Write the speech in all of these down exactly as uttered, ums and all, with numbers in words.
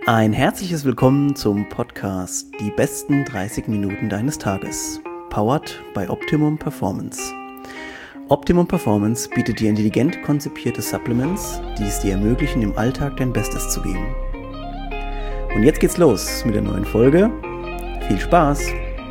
Ein herzliches Willkommen zum Podcast Die besten dreißig Minuten deines Tages, powered by Optimum Performance. Optimum Performance bietet dir intelligent konzipierte Supplements, die es dir ermöglichen, im Alltag dein Bestes zu geben. Und jetzt geht's los mit der neuen Folge. Viel Spaß!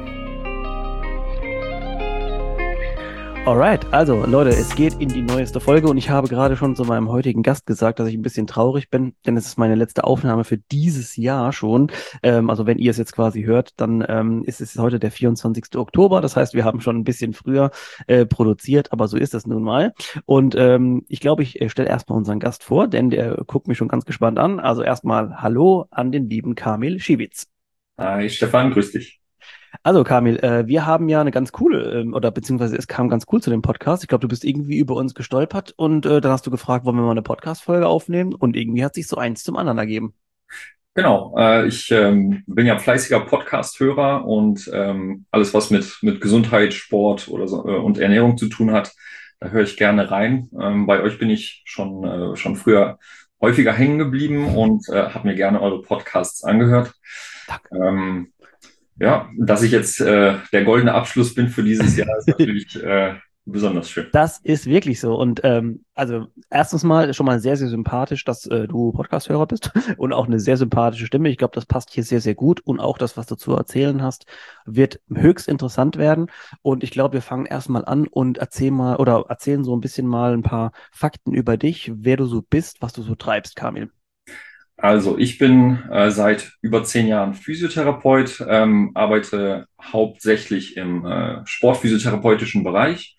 Alright, also Leute, es geht in die neueste Folge und ich habe gerade schon zu meinem heutigen Gast gesagt, dass ich ein bisschen traurig bin, denn es ist meine letzte Aufnahme für dieses Jahr schon. Ähm, also wenn ihr es jetzt quasi hört, dann ähm, ist es heute der vierundzwanzigste Oktober, das heißt, wir haben schon ein bisschen früher äh, produziert, aber so ist es nun mal. Und ähm, ich glaube, ich äh, stelle erstmal unseren Gast vor, denn der guckt mich schon ganz gespannt an. Also erstmal Hallo an den lieben Kamil Schiewitz. Hi Stefan, grüß dich. Also Kamil, äh, wir haben ja eine ganz coole, ähm, oder beziehungsweise es kam ganz cool zu dem Podcast. Ich glaube, du bist irgendwie über uns gestolpert und äh, dann hast du gefragt, wollen wir mal eine Podcast-Folge aufnehmen? Und irgendwie hat sich so eins zum anderen ergeben. Genau, äh, ich ähm, bin ja fleißiger Podcast-Hörer und ähm, alles, was mit, mit Gesundheit, Sport oder so, äh, und Ernährung zu tun hat, da höre ich gerne rein. Ähm, bei euch bin ich schon, äh, schon früher häufiger hängen geblieben und äh, habe mir gerne eure Podcasts angehört. Danke. Ähm, ja, dass ich jetzt äh, der goldene Abschluss bin für dieses Jahr, ist natürlich äh, besonders schön. Das ist wirklich so. Und ähm, also erstens mal schon mal sehr, sehr sympathisch, dass äh, du Podcast-Hörer bist und auch eine sehr sympathische Stimme. Ich glaube, das passt hier sehr, sehr gut. Und auch das, was du zu erzählen hast, wird höchst interessant werden. Und ich glaube, wir fangen erstmal an und erzählen mal oder erzählen so ein bisschen mal ein paar Fakten über dich, wer du so bist, was du so treibst, Kamil. Also ich bin äh, seit über zehn Jahren Physiotherapeut, ähm, arbeite hauptsächlich im äh, sportphysiotherapeutischen Bereich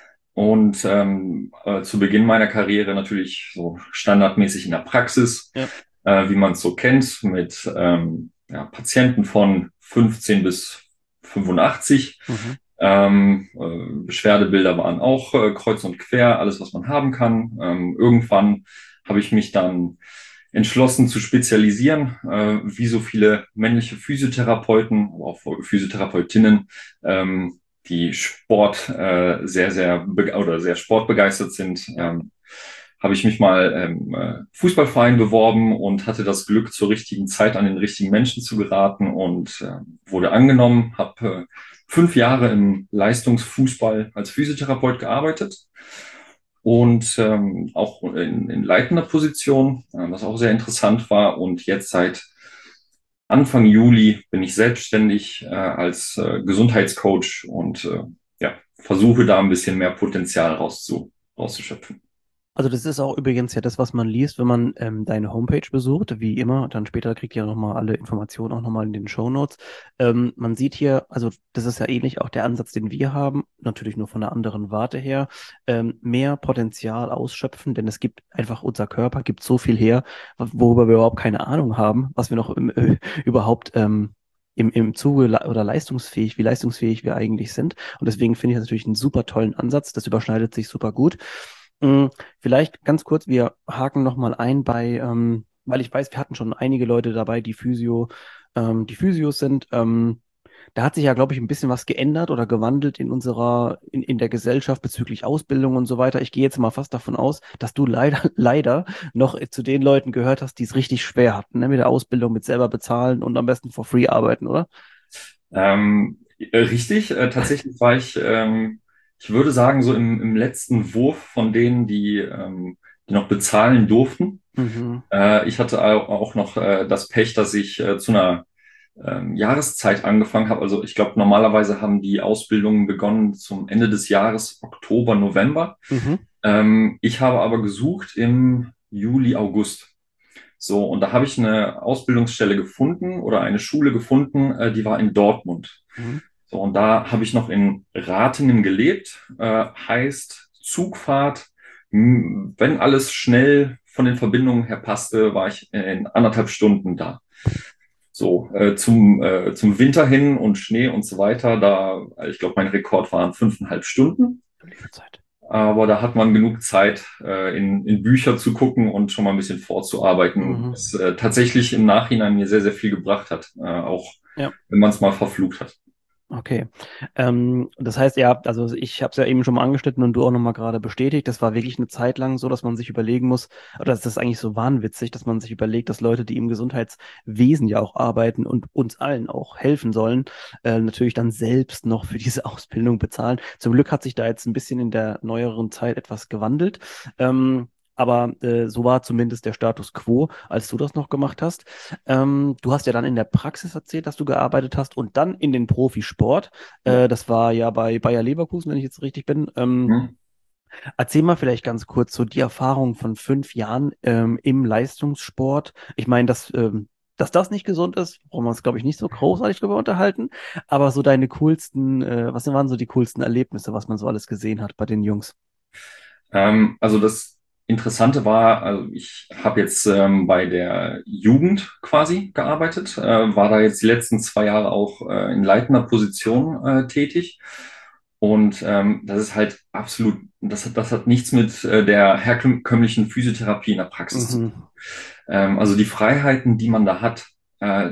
und ähm, äh, zu Beginn meiner Karriere natürlich so standardmäßig in der Praxis, Ja. äh, wie man es so kennt, mit ähm, ja, Patienten von fünfzehn bis fünfundachtzig. Mhm. Ähm, äh, Beschwerdebilder waren auch äh, kreuz und quer, alles, was man haben kann. Ähm, irgendwann habe ich mich dann entschlossen zu spezialisieren, äh, wie so viele männliche Physiotherapeuten, aber auch Physiotherapeutinnen, ähm, die Sport äh, sehr, sehr oder sehr sportbegeistert sind. Ja. Ähm, habe ich mich mal ähm, äh, Fußballverein beworben und hatte das Glück, zur richtigen Zeit an den richtigen Menschen zu geraten und äh, wurde angenommen, habe äh, fünf Jahre im Leistungsfußball als Physiotherapeut gearbeitet und ähm, auch in, in leitender Position, äh, was auch sehr interessant war. Und jetzt seit Anfang Juli bin ich selbstständig äh, als äh, Gesundheitscoach und äh, ja, versuche da ein bisschen mehr Potenzial rauszu, rauszuschöpfen. Also das ist auch übrigens ja das, was man liest, wenn man ähm, deine Homepage besucht, wie immer. Dann später kriegt ihr nochmal alle Informationen auch nochmal in den Shownotes. Ähm, man sieht hier, also das ist ja ähnlich auch der Ansatz, den wir haben, natürlich nur von einer anderen Warte her, ähm, mehr Potenzial ausschöpfen, denn es gibt einfach, unser Körper gibt so viel her, worüber wir überhaupt keine Ahnung haben, was wir noch im, äh, überhaupt ähm, im, im Zuge le- oder leistungsfähig, wie leistungsfähig wir eigentlich sind. Und deswegen finde ich das natürlich einen super tollen Ansatz. Das überschneidet sich super gut. Mm, Vielleicht ganz kurz, wir haken nochmal ein bei, ähm, weil ich weiß, wir hatten schon einige Leute dabei, die Physio, ähm, die Physios sind. Ähm, da hat sich ja, glaube ich, ein bisschen was geändert oder gewandelt in unserer, in, in der Gesellschaft bezüglich Ausbildung und so weiter. Ich gehe jetzt mal fast davon aus, dass du leider, leider noch zu den Leuten gehört hast, die es richtig schwer hatten, ne? Mit der Ausbildung, mit selber bezahlen und am besten for free arbeiten, oder? Ähm, äh, richtig, äh, tatsächlich war ich, ähm, ich würde sagen, so im, im letzten Wurf von denen, die, ähm, die noch bezahlen durften. Mhm. Äh, ich hatte au- auch noch äh, das Pech, dass ich äh, zu einer ähm, Jahreszeit angefangen habe. Also ich glaube, normalerweise haben die Ausbildungen begonnen zum Ende des Jahres, Oktober, November. Mhm. Ähm, ich habe aber gesucht im Juli, August. So, und da habe ich eine Ausbildungsstelle gefunden oder eine Schule gefunden, äh, die war in Dortmund. Mhm. So, und da habe ich noch in Ratingen gelebt, äh, heißt Zugfahrt. M- Wenn alles schnell von den Verbindungen her passte, war ich in anderthalb Stunden da. So, äh, zum, äh, zum Winter hin und Schnee und so weiter, da, ich glaube, mein Rekord waren fünfeinhalb Stunden. Du liebe Zeit. Aber da hat man genug Zeit, äh, in, in Bücher zu gucken und schon mal ein bisschen vorzuarbeiten, Mhm. was äh, tatsächlich im Nachhinein mir sehr, sehr viel gebracht hat, äh, auch Ja. wenn man es mal verflucht hat. Okay. Ähm, das heißt, ja, also ich habe es ja eben schon mal angeschnitten und du auch nochmal gerade bestätigt, das war wirklich eine Zeit lang so, dass man sich überlegen muss, oder das ist eigentlich so wahnwitzig, dass man sich überlegt, dass Leute, die im Gesundheitswesen ja auch arbeiten und uns allen auch helfen sollen, äh, natürlich dann selbst noch für diese Ausbildung bezahlen. Zum Glück hat sich da jetzt ein bisschen in der neueren Zeit etwas gewandelt. Ähm, aber äh, so war zumindest der Status quo, als du das noch gemacht hast. Ähm, du hast ja dann in der Praxis erzählt, dass du gearbeitet hast und dann in den Profisport. Ja. Äh, das war ja bei Bayer Leverkusen, wenn ich jetzt richtig bin. Ähm, Hm. erzähl mal vielleicht ganz kurz so die Erfahrung von fünf Jahren ähm, im Leistungssport. Ich meine, dass, ähm, dass das nicht gesund ist, brauchen wir uns, glaube ich, nicht so großartig darüber unterhalten. Aber so deine coolsten, äh, was waren so die coolsten Erlebnisse, was man so alles gesehen hat bei den Jungs? Ähm, also das Interessante war, also ich habe jetzt ähm, bei der Jugend quasi gearbeitet, äh, war da jetzt die letzten zwei Jahre auch äh, in leitender Position äh, tätig. Und ähm, das ist halt absolut, das hat, das hat nichts mit äh, der herkömmlichen Physiotherapie in der Praxis zu tun. Mhm. Ähm, also die Freiheiten, die man da hat, äh,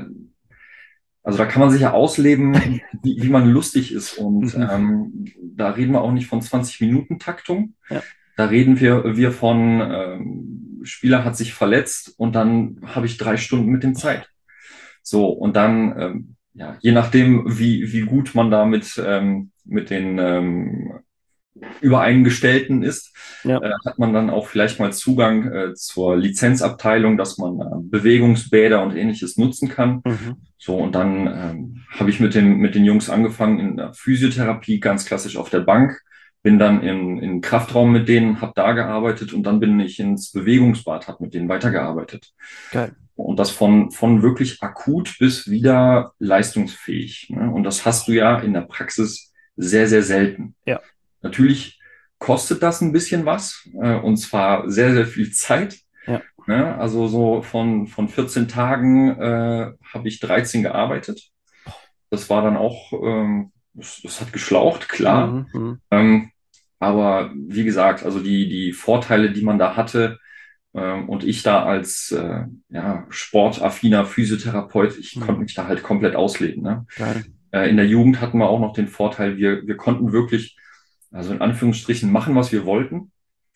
also da kann man sich ja ausleben, wie, wie man lustig ist. Und Mhm. ähm, da reden wir auch nicht von zwanzig Minuten Taktung. Ja. Da reden wir, wir von, ähm, Spieler hat sich verletzt und dann habe ich drei Stunden mit dem Zeit. So, und dann, ähm, ja, je nachdem, wie, wie gut man da mit, ähm, mit den ähm, Übereingestellten ist, Ja. äh, hat man dann auch vielleicht mal Zugang äh, zur Lizenzabteilung, dass man äh, Bewegungsbäder und ähnliches nutzen kann. Mhm. So, und dann ähm, habe ich mit den, mit den Jungs angefangen in der Physiotherapie, ganz klassisch auf der Bank, bin dann in, in den Kraftraum mit denen, habe da gearbeitet und dann bin ich ins Bewegungsbad, habe mit denen weitergearbeitet. Geil. Und das von, von wirklich akut bis wieder leistungsfähig. Ne? Und das hast du ja in der Praxis sehr, sehr selten. Ja. Natürlich kostet das ein bisschen was, äh, und zwar sehr, sehr viel Zeit. Ja. Ne? Also so von, von vierzehn Tagen äh, habe ich dreizehn gearbeitet. Das war dann auch, ähm, das, das hat geschlaucht, klar. Mhm. Mhm. Ähm, aber wie gesagt, also die, die Vorteile, die man da hatte, ähm, und ich da als äh, ja, sportaffiner Physiotherapeut, ich konnte Mhm. mich da halt komplett ausleben. Ne? Geil. Äh, in der Jugend hatten wir auch noch den Vorteil, wir, wir konnten wirklich, also in Anführungsstrichen, machen, was wir wollten.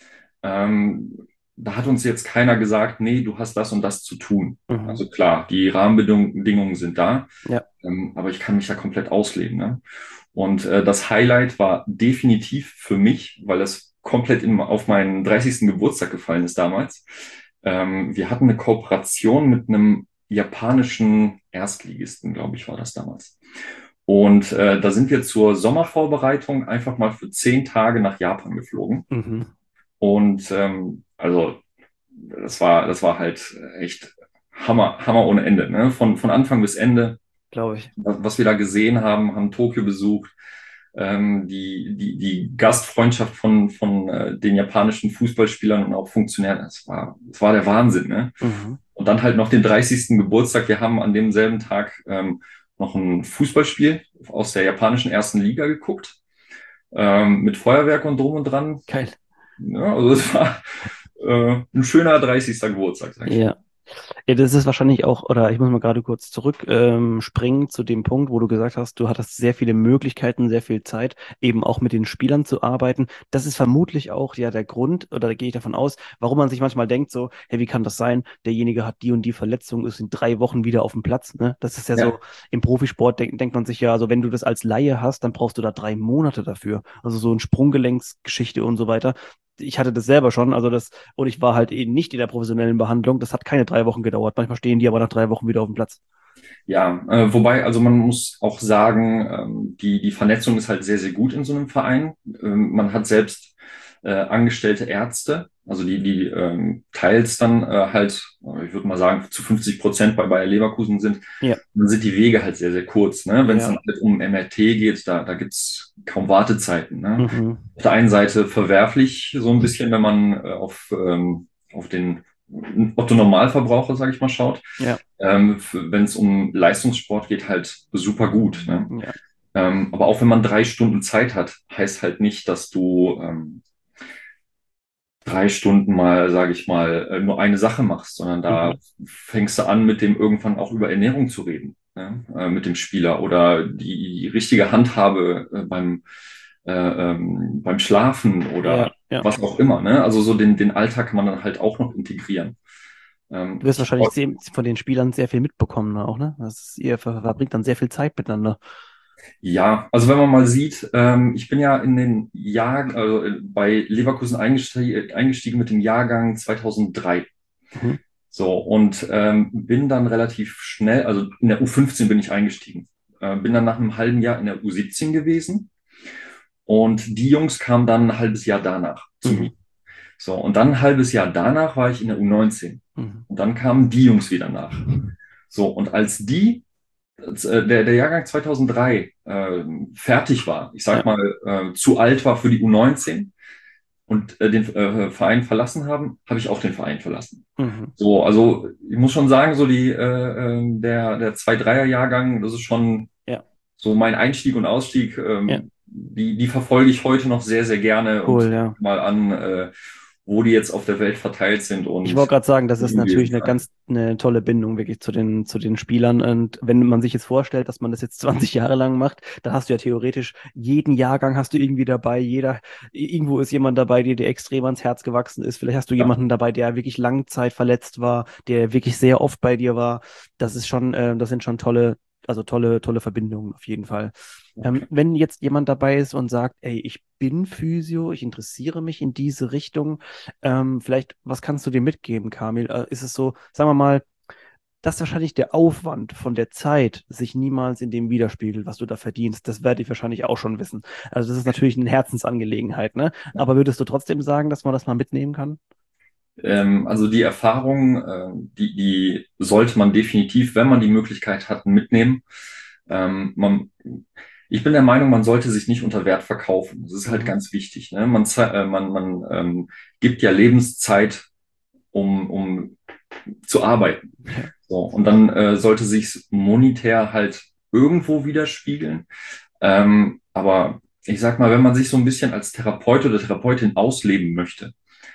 Ähm, Da hat uns jetzt keiner gesagt, nee, du hast das und das zu tun. Mhm. Also klar, die Rahmenbedingungen sind da, Ja. ähm, aber ich kann mich ja komplett ausleben. Ne? Und äh, das Highlight war definitiv für mich, weil das komplett in, auf meinen dreißigsten Geburtstag gefallen ist damals. Ähm, wir hatten eine Kooperation mit einem japanischen Erstligisten, glaube ich, war das damals. Und äh, da sind wir zur Sommervorbereitung einfach mal für zehn Tage nach Japan geflogen. Mhm. Und ähm, also das war, das war halt echt Hammer, Hammer ohne Ende. Ne? Von, von Anfang bis Ende, Glaube ich. was was wir da gesehen haben, haben Tokio besucht, ähm, die, die, die Gastfreundschaft von, von äh, den japanischen Fußballspielern und auch Funktionären, das war, das war der Wahnsinn. Ne? Mhm. Und dann halt noch den dreißigsten Geburtstag. Wir haben an demselben Tag ähm, noch ein Fußballspiel aus der japanischen ersten Liga geguckt, ähm, mit Feuerwerk und drum und dran. Geil. Ja, also es war äh, ein schöner dreißigster Geburtstag, sag ich mal. Ja. Ja, das ist wahrscheinlich auch, oder ich muss mal gerade kurz zurück ähm, springen zu dem Punkt, wo du gesagt hast, du hattest sehr viele Möglichkeiten, sehr viel Zeit, eben auch mit den Spielern zu arbeiten. Das ist vermutlich auch ja der Grund, oder da gehe ich davon aus, warum man sich manchmal denkt, so, hey, wie kann das sein? Derjenige hat die und die Verletzung, ist in drei Wochen wieder auf dem Platz. Ne? Das ist ja so, Ja, im Profisport denk, denkt man sich ja, also wenn du das als Laie hast, dann brauchst du da drei Monate dafür. Also so ein Sprunggelenksgeschichte und so weiter. Ich hatte das selber schon, also das, und ich war halt eben nicht in der professionellen Behandlung. Das hat keine drei Wochen gedauert. Manchmal stehen die aber nach drei Wochen wieder auf dem Platz. ja, äh, wobei, also man muss auch sagen, ähm, die, die Vernetzung ist halt sehr, sehr gut in so einem Verein. Ähm, man hat selbst äh, angestellte Ärzte, also die, die ähm, teils dann äh, halt, äh, ich würde mal sagen, zu fünfzig Prozent bei Bayer Leverkusen sind. Ja, Dann sind die Wege halt sehr, sehr kurz. Ne? Wenn es dann ja. halt um M R T geht, da, da gibt's kaum Wartezeiten. Ne? Mhm. Auf der einen Seite verwerflich so ein bisschen, wenn man äh, auf, ähm, auf den Otto-Normalverbraucher, sage ich mal, schaut. Ja, Ähm, wenn es um Leistungssport geht, halt super gut. Ne? ja. Ähm, aber auch wenn man drei Stunden Zeit hat, heißt halt nicht, dass du ähm, drei Stunden mal, sage ich mal, äh, nur eine Sache machst, sondern da Mhm. fängst du an, mit dem irgendwann auch über Ernährung zu reden. ja, äh, mit dem Spieler oder die, die richtige Handhabe äh, beim, äh, ähm, beim Schlafen oder Ja, ja. was auch immer. Ne? Also so den, den Alltag kann man dann halt auch noch integrieren. Ähm, Du wirst ich, wahrscheinlich sehr, von den Spielern sehr viel mitbekommen, ne, auch, ne? Das ist, ihr ver- verbringt dann sehr viel Zeit miteinander. ja, also wenn man mal sieht, ähm, ich bin ja in den Jahr, also äh, bei Leverkusen eingestiegen, eingestiegen mit dem Jahrgang zweitausenddrei. Mhm. So, und ähm, bin dann relativ schnell, also in der U fünfzehn bin ich eingestiegen. Äh, bin dann nach einem halben Jahr in der U siebzehn gewesen und die Jungs kamen dann ein halbes Jahr danach zu Mhm. mir. So, und dann ein halbes Jahr danach war ich in der U neunzehn. Mhm. Und dann kamen die Jungs wieder nach. So, und als die, als, äh, der, der Jahrgang zweitausenddrei äh, fertig war, ich sag Ja. mal, äh, zu alt war für die U neunzehn und äh, den äh, Verein verlassen haben, habe ich auch den Verein verlassen. Mhm. So, also ich muss schon sagen, so die äh, äh, der der zwei Dreier Jahrgang, das ist schon Ja. so mein Einstieg und Ausstieg. Ja. Ähm, die die verfolge ich heute noch sehr sehr gerne und Cool, ja. mal an, äh, wo die jetzt auf der Welt verteilt sind Ich wollte und gerade sagen, das wo ist die gewesen natürlich eine sein. ganz eine tolle Bindung wirklich zu den, zu den Spielern. Und wenn man sich jetzt vorstellt, dass man das jetzt zwanzig Jahre lang macht, dann hast du ja theoretisch jeden Jahrgang hast du irgendwie dabei. Jeder, irgendwo ist jemand dabei, der dir extrem ans Herz gewachsen ist. Vielleicht hast du Ja, jemanden dabei, der wirklich Langzeit verletzt war, der wirklich sehr oft bei dir war. Das ist schon, äh, das sind schon tolle, also tolle, tolle Verbindungen auf jeden Fall. Ähm, okay. wenn jetzt jemand dabei ist und sagt, ey, ich bin Physio, ich interessiere mich in diese Richtung, ähm, vielleicht, was kannst du dir mitgeben, Kamil? Äh, ist es so, sagen wir mal, dass wahrscheinlich der Aufwand von der Zeit sich niemals in dem widerspiegelt, was du da verdienst. Das werde ich wahrscheinlich auch schon wissen. Also das ist natürlich eine Herzensangelegenheit, ne? Aber würdest du trotzdem sagen, dass man das mal mitnehmen kann? Ähm, also die Erfahrung, äh, die, die sollte man definitiv, wenn man die Möglichkeit hat, mitnehmen. Ähm, man, ich bin der Meinung, man sollte sich nicht unter Wert verkaufen. Das ist halt Mhm. ganz wichtig. Ne? Man, ze- äh, man, man ähm, gibt ja Lebenszeit, um, um zu arbeiten. Ja. So, und dann äh, sollte sich monetär halt irgendwo widerspiegeln. Ähm, aber ich sag mal, wenn man sich so ein bisschen als Therapeut oder Therapeutin ausleben möchte,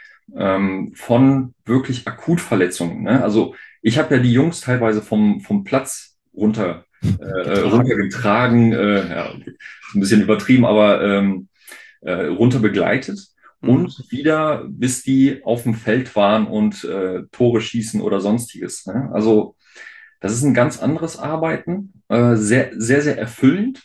ähm, von wirklich Akutverletzungen. Ne? Also ich habe ja die Jungs teilweise vom, vom Platz runter, äh, Getragen. runtergetragen, äh, ja, ist ein bisschen übertrieben, aber ähm, äh, runter begleitet Mhm. und wieder, bis die auf dem Feld waren und äh, Tore schießen oder sonstiges. Ne? Also das ist ein ganz anderes Arbeiten, äh, sehr, sehr, sehr erfüllend.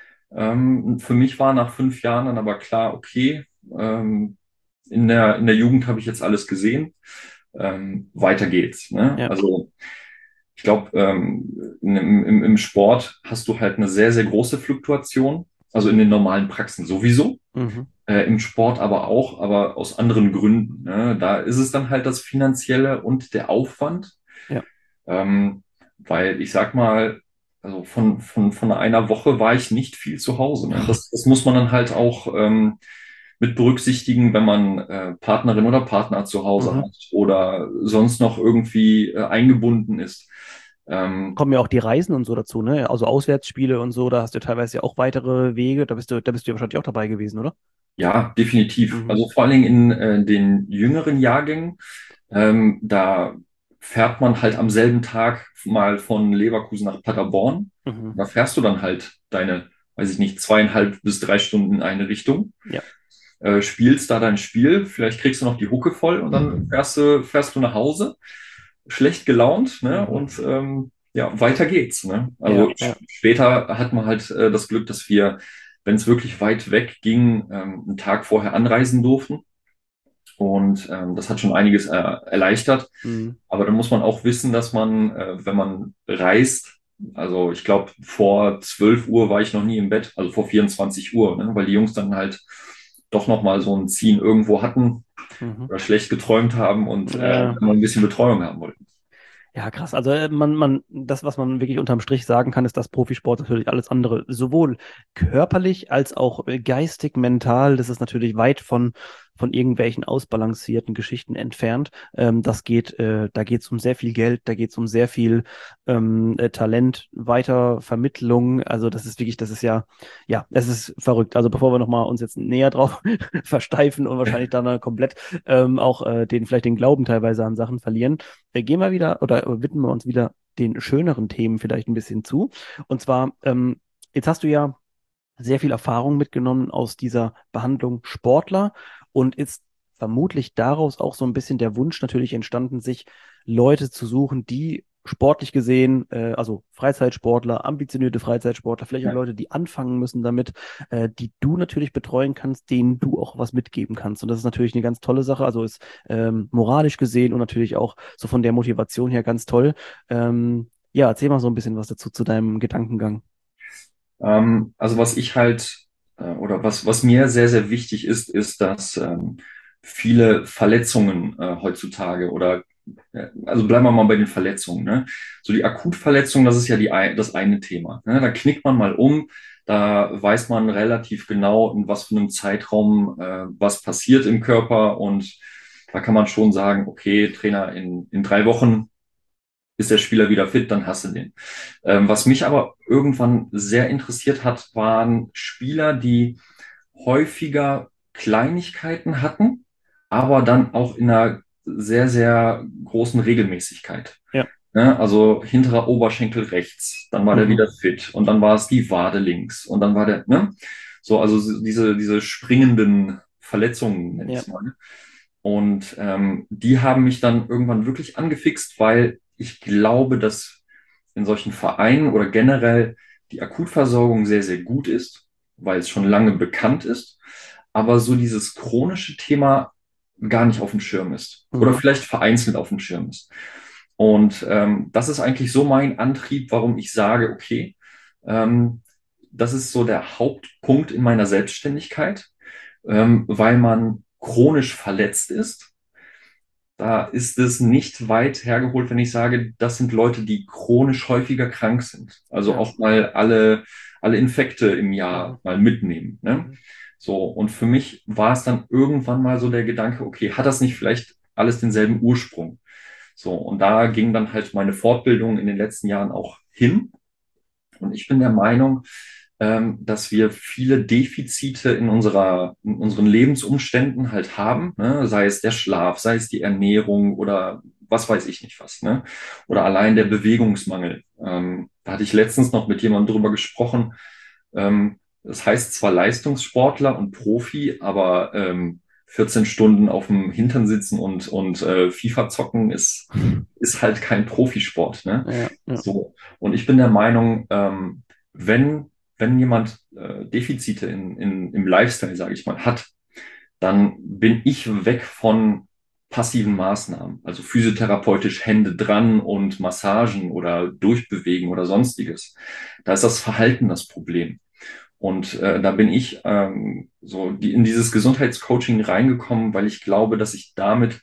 Ähm, für mich war nach fünf Jahren dann aber klar, okay, ähm, in der, in der Jugend habe ich jetzt alles gesehen. Ähm, weiter geht's. Ne? Ja. Also ich glaube, ähm, im, im, im Sport hast du halt eine sehr, sehr große Fluktuation. Also in den normalen Praxen sowieso, Mhm. äh, im Sport aber auch, aber aus anderen Gründen. Ne? Da ist es dann halt das Finanzielle und der Aufwand. Ja. Ähm, weil ich sag mal, also von, von, von einer Woche war ich nicht viel zu Hause. Ne? Das, das muss man dann halt auch ähm, mit berücksichtigen, wenn man äh, Partnerin oder Partner zu Hause Mhm. hat oder sonst noch irgendwie äh, eingebunden ist. Ähm, Kommen ja auch die Reisen und so dazu, ne? Also Auswärtsspiele und so, da hast du teilweise ja auch weitere Wege. Da bist du, da bist du ja wahrscheinlich auch dabei gewesen, oder? ja, definitiv. Mhm. Also vor allen Dingen in äh, den jüngeren Jahrgängen, ähm, da fährt man halt am selben Tag mal von Leverkusen nach Paderborn. Mhm. Da fährst du dann halt deine, weiß ich nicht, zweieinhalb bis drei Stunden in eine Richtung, Ja. äh, spielst da dein Spiel, vielleicht kriegst du noch die Hucke voll und dann fährst du, fährst du nach Hause, schlecht gelaunt, ne? Mhm. Und ähm, ja, weiter geht's, ne? Ja, Also ja. später hat man halt äh, das Glück, dass wir, wenn es wirklich weit weg ging, ähm, einen Tag vorher anreisen durften. Und ähm, das hat schon einiges äh, erleichtert. Mhm. Aber dann muss man auch wissen, dass man, äh, wenn man reist, also ich glaube, vor zwölf Uhr war ich noch nie im Bett, also vor vierundzwanzig Uhr, ne? Weil die Jungs dann halt doch noch mal so ein Ziehen irgendwo hatten Mhm. oder schlecht geträumt haben und äh, Ja. mal ein bisschen Betreuung haben wollten. Ja, krass. Also äh, man, man, das, was man wirklich unterm Strich sagen kann, ist, dass Profisport natürlich alles andere, sowohl körperlich als auch äh, geistig, mental, das ist natürlich weit von, von irgendwelchen ausbalancierten Geschichten entfernt. Ähm, das geht, äh, da geht es um sehr viel Geld, da geht es um sehr viel ähm, äh, Talent, Weitervermittlung. Also das ist wirklich, das ist ja, ja, es ist verrückt. Also bevor wir nochmal uns jetzt näher drauf versteifen und wahrscheinlich dann äh, komplett ähm, auch äh, den, vielleicht den Glauben teilweise an Sachen verlieren, äh, gehen wir wieder oder widmen wir uns wieder den schöneren Themen vielleicht ein bisschen zu. Und zwar, ähm, jetzt hast du ja sehr viel Erfahrung mitgenommen aus dieser Behandlung Sportler und ist vermutlich daraus auch so ein bisschen der Wunsch natürlich entstanden, sich Leute zu suchen, die sportlich gesehen, äh, also Freizeitsportler, ambitionierte Freizeitsportler, vielleicht auch Ja. Leute, die anfangen müssen damit, äh, die du natürlich betreuen kannst, denen du auch was mitgeben kannst. Und das ist natürlich eine ganz tolle Sache. Also ist ähm, moralisch gesehen und natürlich auch so von der Motivation her ganz toll. Ähm, ja, erzähl mal so ein bisschen was dazu zu deinem Gedankengang. Ähm, also was ich halt, äh, oder was, was mir sehr, sehr wichtig ist, ist, dass ähm, viele Verletzungen äh, heutzutage oder äh, also bleiben wir mal bei den Verletzungen, ne? So die Akutverletzung, das ist ja die, ein- das eine Thema. Ne? Da knickt man mal um, da weiß man relativ genau, in was für einem Zeitraum äh, was passiert im Körper und da kann man schon sagen, okay, Trainer, in, in drei Wochen ist der Spieler wieder fit, dann hast du den. Ähm, was mich aber irgendwann sehr interessiert hat, waren Spieler, die häufiger Kleinigkeiten hatten, aber dann auch in einer sehr, sehr großen Regelmäßigkeit. Ja. Ne? Also hinterer Oberschenkel rechts, dann war der Mhm. wieder fit und dann war es die Wade links und dann war der, ne? So, also diese, diese springenden Verletzungen, nenne ich Ja. es mal. Und ähm, die haben mich dann irgendwann wirklich angefixt, weil ich glaube, dass in solchen Vereinen oder generell die Akutversorgung sehr, sehr gut ist, weil es schon lange bekannt ist, aber so dieses chronische Thema gar nicht auf dem Schirm ist oder Mhm. vielleicht vereinzelt auf dem Schirm ist. Und ähm, das ist eigentlich so mein Antrieb, warum ich sage, okay, ähm, das ist so der Hauptpunkt in meiner Selbstständigkeit, ähm, weil man chronisch verletzt ist. Da ist es nicht weit hergeholt, wenn ich sage, das sind Leute, die chronisch häufiger krank sind. Also Ja. auch mal alle, alle Infekte im Mhm. Jahr mal mitnehmen. Ne? Mhm. So, und für mich war es dann irgendwann mal so der Gedanke, okay, hat das nicht vielleicht alles denselben Ursprung? So, und da ging dann halt meine Fortbildung in den letzten Jahren auch hin. Und ich bin der Meinung, ähm, dass wir viele Defizite in unserer, in unseren Lebensumständen halt haben, ne? Sei es der Schlaf, sei es die Ernährung oder was weiß ich nicht was, ne? Oder allein der Bewegungsmangel. Ähm, da hatte ich letztens noch mit jemandem drüber gesprochen. Ähm, das heißt zwar Leistungssportler und Profi, aber ähm, vierzehn Stunden auf dem Hintern sitzen und, und äh, FIFA zocken ist, ist halt kein Profisport, ne? Ja, ja, So. Und ich bin der Meinung, ähm, wenn, wenn jemand äh, Defizite in, in, im Lifestyle, sage ich mal, hat, dann bin ich weg von passiven Maßnahmen, also physiotherapeutisch Hände dran und Massagen oder durchbewegen oder sonstiges. Da ist das Verhalten das Problem. Und äh, da bin ich ähm, so die, in dieses Gesundheitscoaching reingekommen, weil ich glaube, dass ich damit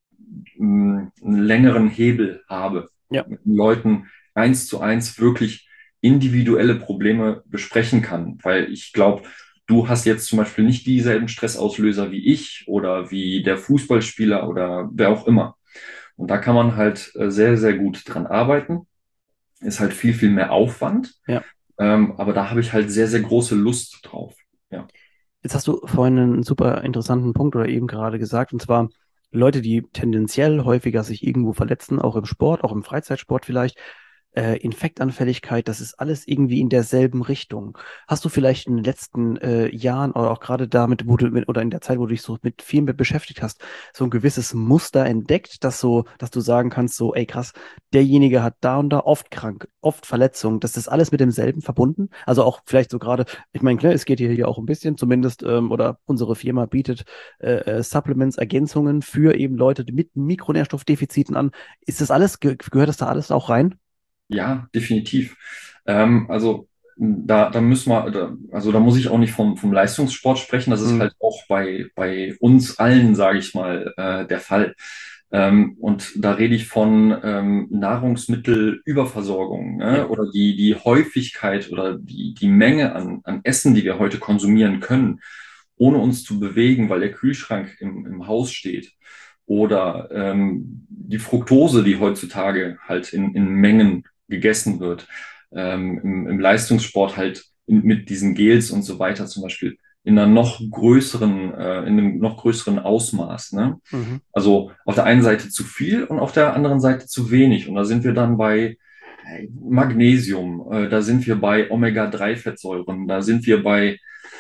mh, einen längeren Hebel habe, ja, mit den Leuten eins zu eins wirklich individuelle Probleme besprechen kann. Weil ich glaube, du hast jetzt zum Beispiel nicht dieselben Stressauslöser wie ich oder wie der Fußballspieler oder wer auch immer. Und da kann man halt äh, sehr, sehr gut dran arbeiten. Ist halt viel, viel mehr Aufwand. ja. Ähm, aber da habe ich halt sehr, sehr große Lust drauf. Ja. Jetzt hast du vorhin einen super interessanten Punkt oder eben gerade gesagt, und zwar Leute, die tendenziell häufiger sich irgendwo verletzen, auch im Sport, auch im Freizeitsport vielleicht, äh, Infektanfälligkeit, das ist alles irgendwie in derselben Richtung. Hast du vielleicht in den letzten äh, Jahren oder auch gerade damit, wo du mit, oder in der Zeit, wo du dich so mit viel mit beschäftigt hast, so ein gewisses Muster entdeckt, dass so, dass du sagen kannst, so, ey krass, derjenige hat da und da oft krank, oft Verletzungen, das ist alles mit demselben verbunden? Also auch vielleicht so gerade, ich meine, klar, es geht hier ja auch ein bisschen, zumindest, ähm, oder unsere Firma bietet äh, äh, Supplements, Ergänzungen für eben Leute mit Mikronährstoffdefiziten an. Ist das alles, ge gehört das da alles auch rein? Ja, definitiv. Ähm, also da, da müssen wir, da, also da muss ich auch nicht vom, vom Leistungssport sprechen. Das ist Mhm. halt auch bei, bei uns allen, sage ich mal, äh, der Fall. Ähm, und da rede ich von ähm, Nahrungsmittelüberversorgung, Ja, ne? Oder die, die Häufigkeit oder die, die Menge an, an Essen, die wir heute konsumieren können, ohne uns zu bewegen, weil der Kühlschrank im, im Haus steht. Oder ähm, die Fructose, die heutzutage halt in, in Mengen gegessen wird. Ähm, im, im Leistungssport halt in, mit diesen Gels und so weiter zum Beispiel in einer noch größeren, äh, in einem noch größeren Ausmaß. Ne? mhm. Also auf der einen Seite zu viel und auf der anderen Seite zu wenig. Und da sind wir dann bei Magnesium, äh, da sind wir bei Omega drei Fettsäuren, da sind wir bei,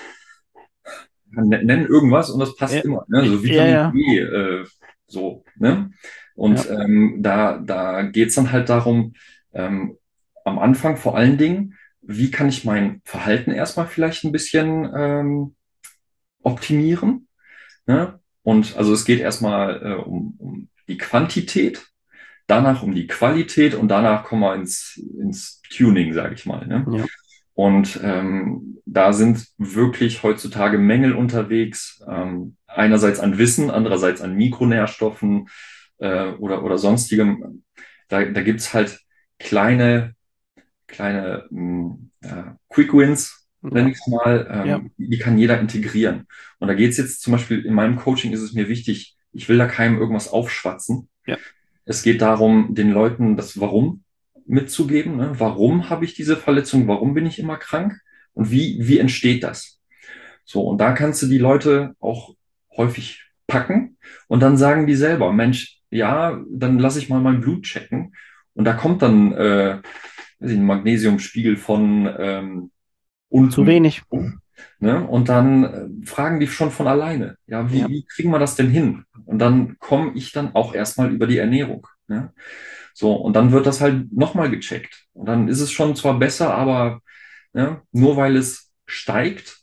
nennen irgendwas und das passt Ja, immer, ne? So ja, Vitamin ja, D, äh, so, ne? Und ja. ähm, da, da geht's dann halt darum, ähm, am Anfang vor allen Dingen, wie kann ich mein Verhalten erstmal vielleicht ein bisschen ähm, optimieren, ne? Und also es geht erstmal äh, um, um die Quantität, danach um die Qualität und danach kommen wir ins, ins Tuning, sage ich mal, ne? Ja. Und ähm, da sind wirklich heutzutage Mängel unterwegs, ähm, einerseits an Wissen, andererseits an Mikronährstoffen äh, oder, oder sonstigem. Da, da gibt's halt kleine, kleine mh, ja, Quick Wins, Ja, nenne ich es mal, ja, ähm, die kann jeder integrieren. Und da geht's jetzt zum Beispiel in meinem Coaching ist es mir wichtig, ich will da keinem irgendwas aufschwatzen. ja. Es geht darum, den Leuten das Warum mitzugeben. Ne? Warum habe ich diese Verletzung? Warum bin ich immer krank? Und wie, wie entsteht das? So, und da kannst du die Leute auch häufig packen und dann sagen die selber, Mensch, ja, dann lasse ich mal mein Blut checken. Und da kommt dann äh, weiß ich, ein Magnesiumspiegel von ähm, Zu unten. wenig. Ne? Und dann äh, fragen die schon von alleine, ja, wie, Ja. wie kriegen wir das denn hin? Und dann komme ich dann auch erstmal über die Ernährung. Ne? So, und dann wird das halt nochmal gecheckt. Und dann ist es schon zwar besser, aber ne, nur weil es steigt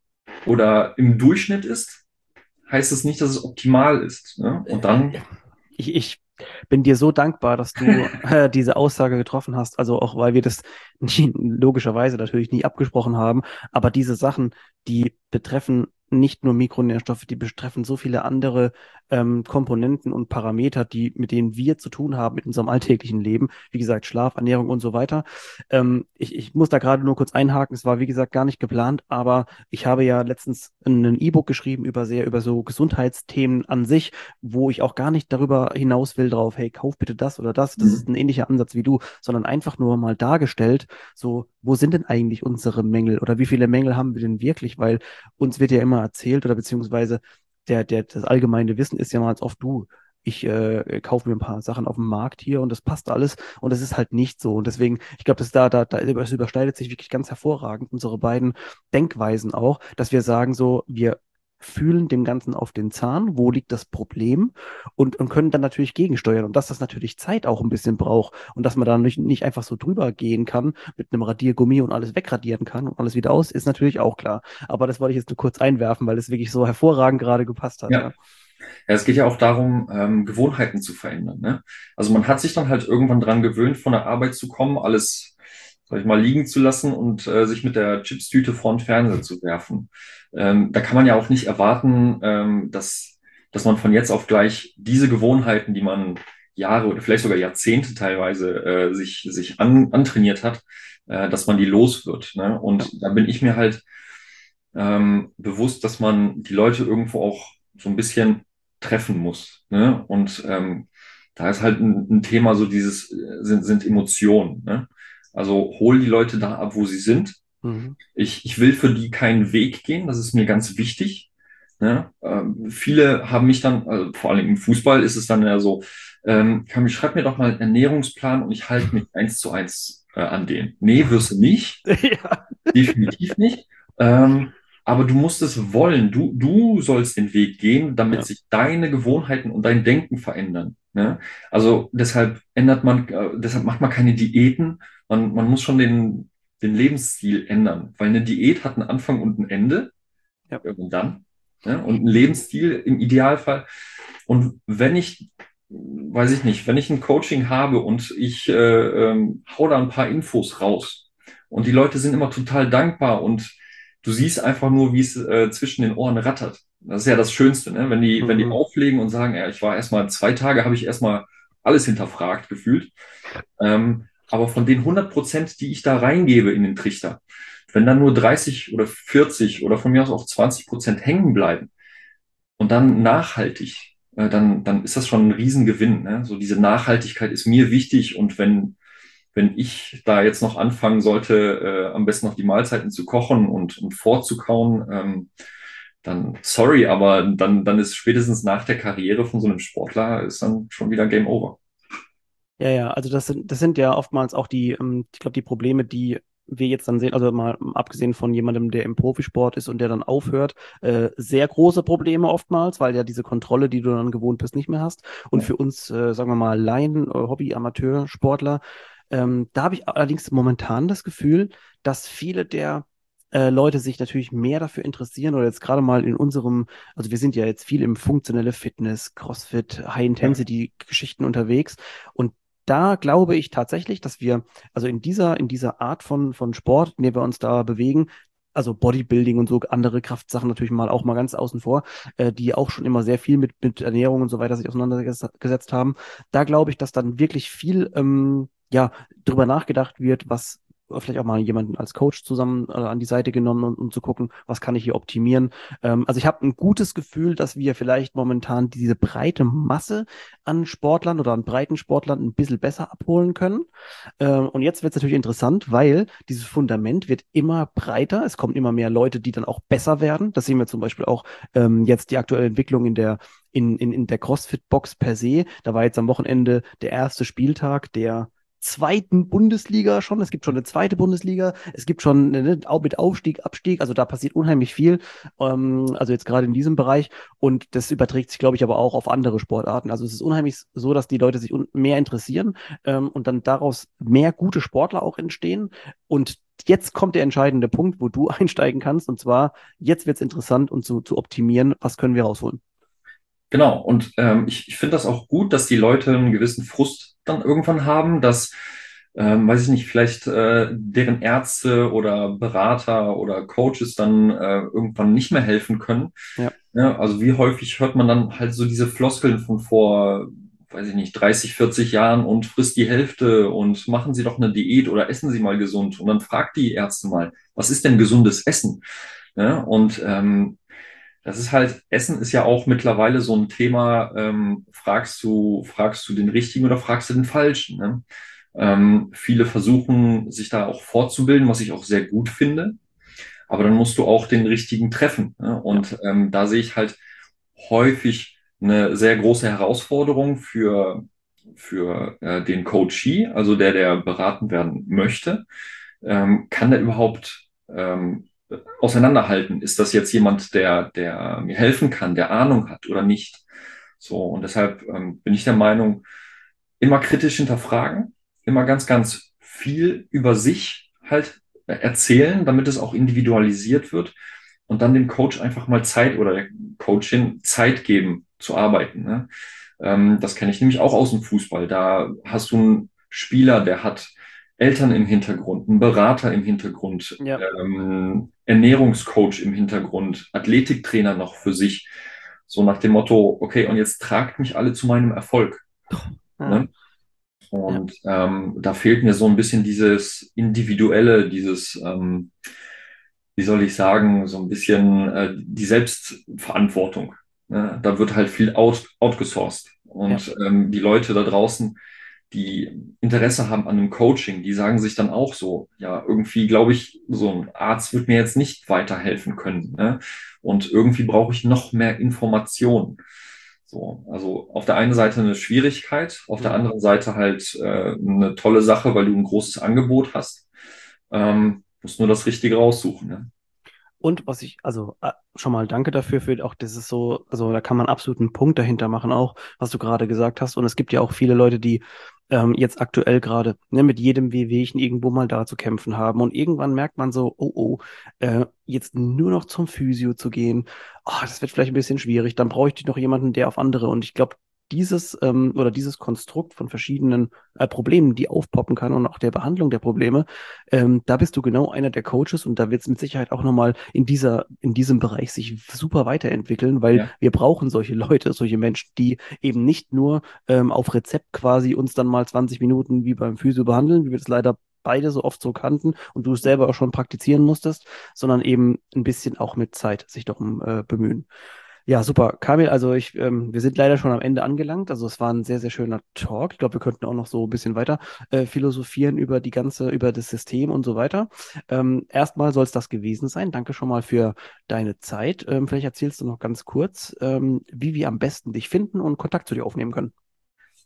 oder im Durchschnitt ist, heißt es nicht, dass es optimal ist. Ne? Und dann, Ich, ich bin dir so dankbar, dass du äh, diese Aussage getroffen hast. Also auch, weil wir das nie, logischerweise natürlich nie abgesprochen haben. Aber diese Sachen, die betreffen nicht nur Mikronährstoffe, die betreffen so viele andere ähm, Komponenten und Parameter, die, mit denen wir zu tun haben in unserem alltäglichen Leben. Wie gesagt, Schlaf, Ernährung und so weiter. Ähm, ich, ich muss da gerade nur kurz einhaken. Es war, wie gesagt, gar nicht geplant, aber ich habe ja letztens ein E-Book geschrieben über sehr, über so Gesundheitsthemen an sich, wo ich auch gar nicht darüber hinaus will drauf, hey, kauf bitte das oder das. Das ist ein ähnlicher Ansatz wie du, sondern einfach nur mal dargestellt, so, wo sind denn eigentlich unsere Mängel oder wie viele Mängel haben wir denn wirklich? Weil uns wird ja immer erzählt oder beziehungsweise der, der, das allgemeine Wissen ist ja mal als oft du. Ich äh, kaufe mir ein paar Sachen auf dem Markt hier und das passt alles und das ist halt nicht so. Und deswegen, ich glaube, das da, da, da, es überschneidet sich wirklich ganz hervorragend, unsere beiden Denkweisen auch, dass wir sagen so, wir fühlen dem Ganzen auf den Zahn, wo liegt das Problem und, und können dann natürlich gegensteuern und dass das natürlich Zeit auch ein bisschen braucht und dass man da nicht, nicht einfach so drüber gehen kann mit einem Radiergummi und alles wegradieren kann und alles wieder aus, ist natürlich auch klar. Aber das wollte ich jetzt nur kurz einwerfen, weil es wirklich so hervorragend gerade gepasst hat, ja, ja. ja, es geht ja auch darum, ähm, Gewohnheiten zu verändern. Ne? Also man hat sich dann halt irgendwann dran gewöhnt, von der Arbeit zu kommen, alles, sag ich mal, liegen zu lassen und äh, sich mit der Chipstüte vor den Fernseher zu werfen. Ähm, da kann man ja auch nicht erwarten, ähm, dass, dass man von jetzt auf gleich diese Gewohnheiten, die man Jahre oder vielleicht sogar Jahrzehnte teilweise äh, sich, sich an, antrainiert hat, äh, dass man die los wird. Ne? Ja, Und da bin ich mir halt ähm, bewusst, dass man die Leute irgendwo auch so ein bisschen treffen muss. Ne? Und ähm, da ist halt ein, ein Thema, so dieses äh, sind, sind Emotionen. Ne? Also hol die Leute da ab, wo sie sind. mhm. Ich, ich will für die keinen Weg gehen, das ist mir ganz wichtig. Ne? Ähm, viele haben mich dann, also vor allem im Fußball ist es dann ja so, ähm, Kami, schreib mir doch mal einen Ernährungsplan und ich halte mich eins zu eins äh, an den. Nee, wirst du nicht. Ja, Definitiv nicht. Ähm, aber du musst es wollen. Du, du sollst den Weg gehen, damit ja, sich deine Gewohnheiten und dein Denken verändern. Ne? Also deshalb ändert man, äh, deshalb macht man keine Diäten. Man, man muss schon den, den Lebensstil ändern, weil eine Diät hat einen Anfang und ein Ende, ja, irgendwann. Ne? Und ein Lebensstil im Idealfall. Und wenn ich, weiß ich nicht, wenn ich ein Coaching habe und ich äh, ähm, hau da ein paar Infos raus und die Leute sind immer total dankbar und du siehst einfach nur, wie es äh, zwischen den Ohren rattert. Das ist ja das Schönste, ne? Wenn die, wenn die mhm. auflegen und sagen, ja, ich war erstmal zwei Tage, habe ich erstmal alles hinterfragt gefühlt. Ähm, aber von den hundert Prozent, die ich da reingebe in den Trichter, wenn dann nur dreißig oder vierzig oder von mir aus auch zwanzig Prozent hängen bleiben, und dann nachhaltig, äh, dann, dann ist das schon ein Riesengewinn. Ne? So diese Nachhaltigkeit ist mir wichtig und wenn, wenn ich da jetzt noch anfangen sollte, äh, am besten noch die Mahlzeiten zu kochen und, und vorzukauen, ähm, dann sorry, aber dann, dann ist spätestens nach der Karriere von so einem Sportler ist dann schon wieder Game Over. Ja, ja, also das sind, das sind ja oftmals auch die, ähm, ich glaube, die Probleme, die wir jetzt dann sehen, also mal abgesehen von jemandem, der im Profisport ist und der dann aufhört, äh, sehr große Probleme oftmals, weil ja diese Kontrolle, die du dann gewohnt bist, nicht mehr hast. Und Ja. für uns, äh, sagen wir mal, Laien, äh, Hobby, Amateursportler, ähm, da habe ich allerdings momentan das Gefühl, dass viele der äh, Leute sich natürlich mehr dafür interessieren oder jetzt gerade mal in unserem, also wir sind ja jetzt viel im funktionelle Fitness, CrossFit, Ja. High-Intensity-Geschichten unterwegs und da glaube ich tatsächlich, dass wir, also in dieser, in dieser Art von, von Sport, in der wir uns da bewegen, also Bodybuilding und so andere Kraftsachen natürlich mal auch mal ganz außen vor, äh, die auch schon immer sehr viel mit, mit Ernährung und so weiter sich auseinandergesetzt haben. Da glaube ich, dass dann wirklich viel ähm, ja, drüber nachgedacht wird, was vielleicht auch mal jemanden als Coach zusammen äh, an die Seite genommen, um, um zu gucken, was kann ich hier optimieren. Ähm, also ich habe ein gutes Gefühl, dass wir vielleicht momentan diese breite Masse an Sportlern oder an breiten Sportlern ein bisschen besser abholen können. Ähm, und jetzt wird es natürlich interessant, weil dieses Fundament wird immer breiter. Es kommen immer mehr Leute, die dann auch besser werden. Das sehen wir zum Beispiel auch ähm, jetzt die aktuelle Entwicklung in der, in, in, in der CrossFit-Box per se. Da war jetzt am Wochenende der erste Spieltag der zweiten Bundesliga schon. Es gibt schon eine zweite Bundesliga. Es gibt schon ne, auch mit Aufstieg, Abstieg. Also da passiert unheimlich viel. Ähm, also jetzt gerade in diesem Bereich. Und das überträgt sich, glaube ich, aber auch auf andere Sportarten. Also es ist unheimlich so, dass die Leute sich mehr interessieren ähm, und dann daraus mehr gute Sportler auch entstehen. Und jetzt kommt der entscheidende Punkt, wo du einsteigen kannst. Und zwar, jetzt wird es interessant und zu, zu optimieren, was können wir rausholen. Genau, und ähm, ich, ich finde das auch gut, dass die Leute einen gewissen Frust dann irgendwann haben, dass, ähm, weiß ich nicht, vielleicht äh, deren Ärzte oder Berater oder Coaches dann äh, irgendwann nicht mehr helfen können. Ja, Ja, also wie häufig hört man dann halt so diese Floskeln von vor, weiß ich nicht, dreißig, vierzig Jahren und frisst die Hälfte und machen Sie doch eine Diät oder essen Sie mal gesund. Und dann fragt die Ärzte mal, was ist denn gesundes Essen? Ja, und ähm, das ist halt, Essen ist ja auch mittlerweile so ein Thema, ähm, fragst du, fragst du den Richtigen oder fragst du den Falschen, ne? Ähm, viele versuchen, sich da auch fortzubilden, was ich auch sehr gut finde. Aber dann musst du auch den richtigen treffen, ne? ja, Und ähm, da sehe ich halt häufig eine sehr große Herausforderung für, für äh, den Coachee, also der, der beraten werden möchte. Ähm, kann der überhaupt ähm, auseinanderhalten? Ist das jetzt jemand, der, der mir helfen kann, der Ahnung hat oder nicht? So, und deshalb ähm, bin ich der Meinung, immer kritisch hinterfragen, immer ganz, ganz viel über sich halt äh, erzählen, damit es auch individualisiert wird und dann dem Coach einfach mal Zeit oder der Coachin Zeit geben zu arbeiten. Ne? Ähm, das kenne ich nämlich auch aus dem Fußball. Da hast du einen Spieler, der hat Eltern im Hintergrund, einen Berater im Hintergrund, ja. ähm, Ernährungscoach im Hintergrund, Athletiktrainer noch für sich. So nach dem Motto, okay, und jetzt tragt mich alle zu meinem Erfolg. Ja, Ne? ja. Und ähm, da fehlt mir so ein bisschen dieses Individuelle, dieses, ähm, wie soll ich sagen, so ein bisschen äh, die Selbstverantwortung. Ne? Da wird halt viel out, outgesourced. Ja. Und ähm, die Leute da draußen, die Interesse haben an einem Coaching, die sagen sich dann auch so, ja, irgendwie glaube ich, so ein Arzt wird mir jetzt nicht weiterhelfen können. Ne? Und irgendwie brauche ich noch mehr Informationen. So, also auf der einen Seite eine Schwierigkeit, auf der Mhm. anderen Seite halt äh, eine tolle Sache, weil du ein großes Angebot hast. Ähm, musst nur das Richtige raussuchen. Ne? Und was ich, also äh, schon mal danke dafür, für auch das ist so, also da kann man absolut einen Punkt dahinter machen, auch was du gerade gesagt hast. Und es gibt ja auch viele Leute, die ähm, jetzt aktuell gerade ne, mit jedem Wehwehchen irgendwo mal da zu kämpfen haben. Und irgendwann merkt man so, oh oh, äh, jetzt nur noch zum Physio zu gehen, ah, das wird vielleicht ein bisschen schwierig. Dann brauche ich noch jemanden, der auf andere. Und ich glaube, dieses ähm, oder dieses Konstrukt von verschiedenen äh, Problemen, die aufpoppen kann und auch der Behandlung der Probleme, ähm, da bist du genau einer der Coaches und da wird es mit Sicherheit auch nochmal in dieser, in diesem Bereich sich super weiterentwickeln, weil Ja, wir brauchen solche Leute, solche Menschen, die eben nicht nur ähm, auf Rezept quasi uns dann mal zwanzig Minuten wie beim Physio behandeln, wie wir das leider beide so oft so kannten und du es selber auch schon praktizieren musstest, sondern eben ein bisschen auch mit Zeit sich darum äh, bemühen. Ja, super. Kamil, also ich, ähm, wir sind leider schon am Ende angelangt. Also es war ein sehr, sehr schöner Talk. Ich glaube, wir könnten auch noch so ein bisschen weiter äh, philosophieren über die ganze, über das System und so weiter. Ähm, erstmal soll es das gewesen sein. Danke schon mal für deine Zeit. Ähm, vielleicht erzählst du noch ganz kurz, ähm, wie wir am besten dich finden und Kontakt zu dir aufnehmen können.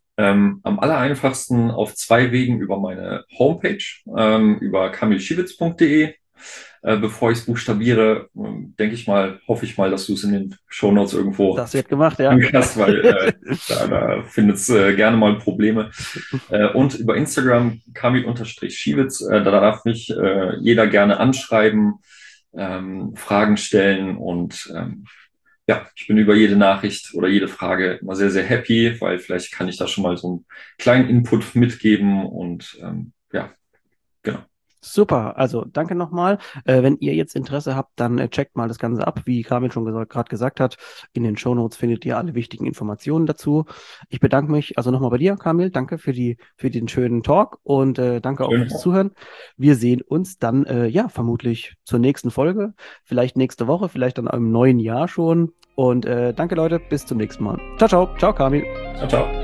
Ähm, am aller einfachsten auf zwei Wegen über meine Homepage, ähm, über kamilschiewitz punkt de. Äh, bevor ich es buchstabiere, ähm, denke ich mal, hoffe ich mal, dass du es in den Shownotes irgendwo Das wird gemacht, ja. hast, weil äh, da, da findet es äh, gerne mal Probleme. Äh, und über Instagram kamil-schiewitz, äh, da darf mich äh, jeder gerne anschreiben, ähm, Fragen stellen und ähm, ja, ich bin über jede Nachricht oder jede Frage immer sehr, sehr happy, weil vielleicht kann ich da schon mal so einen kleinen Input mitgeben und ähm, ja, genau. Super, also danke nochmal. Äh, wenn ihr jetzt Interesse habt, dann äh, checkt mal das Ganze ab. Wie Kamil schon gerade gesagt, gesagt hat, in den Shownotes findet ihr alle wichtigen Informationen dazu. Ich bedanke mich also nochmal bei dir, Kamil. Danke für die, für den schönen Talk und äh, danke auch Schön. fürs Zuhören. Wir sehen uns dann, äh, ja, vermutlich zur nächsten Folge. Vielleicht nächste Woche, vielleicht dann im neuen Jahr schon. Und äh, danke, Leute. Bis zum nächsten Mal. Ciao, ciao. Ciao, Kamil. Ciao, ciao.